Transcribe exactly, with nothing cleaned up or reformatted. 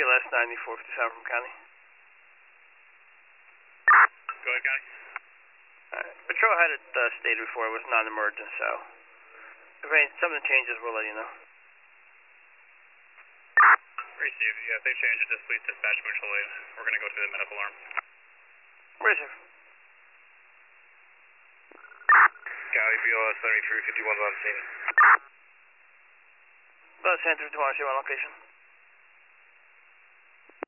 L S ninety-four fifty-seven from County. Go ahead, County. Alright. Patrol had it uh, stated before it was non-emergent, so if any, something changes, we'll let you know. Receive. Yeah, if they change it, just please dispatch mutual aid. We're going to go through the medical arm. Receive. County B L S seventy-three fifty-one on scene. Bus Center to one location.